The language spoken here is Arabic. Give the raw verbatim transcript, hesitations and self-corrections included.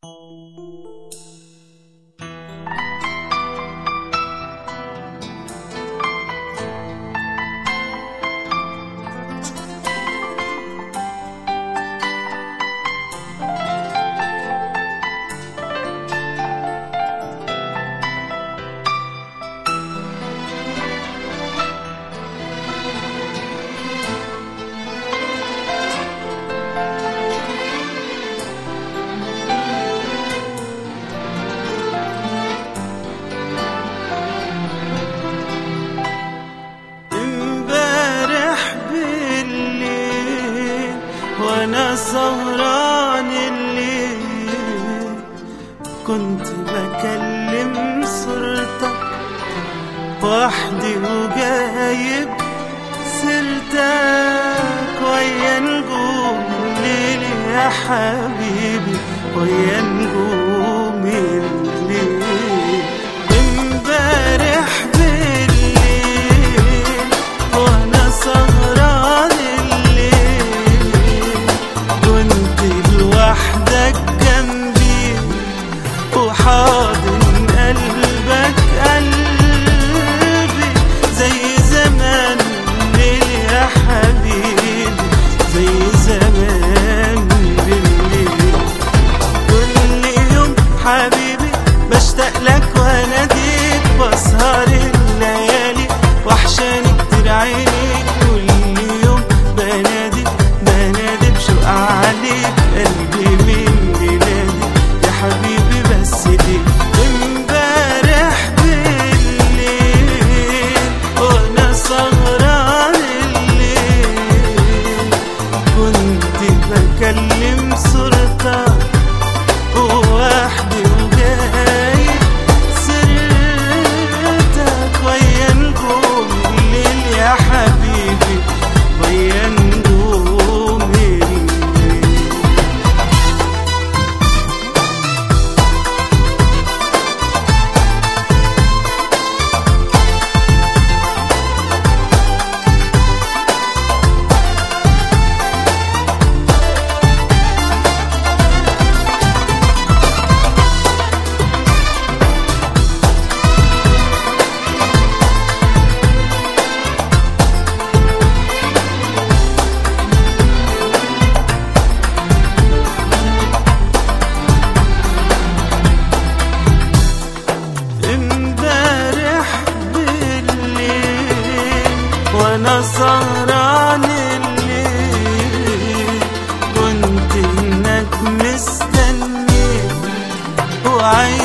وانا سهران الليل كنت بكلم صورتك وحدي وجايب سيرتك ويا نجوم الليل يا حبيبي ويا نجوم الليل. امبارح بالليل وانا سهران لوحدك جنبي وحاضن قلبك قلبي زي زمان الليل يا حبيبي زي زمان بالليل. كل يوم حبيبي بشتاق لك واناديك بسهر الليالي وحشاني كتير عينيك كل يوم بنادي بنادي بشوق عليك قلبي من بلادي يا حبيبي بس ليك. امبارح بالليل وانا سهران الليل كنت بكلم صورتك ووحدي وجايب سيرتك ويا نجوم الليل يا حبيبي ويا نجوم الليل. وانا سهران الليل كنت انك مستني وعايز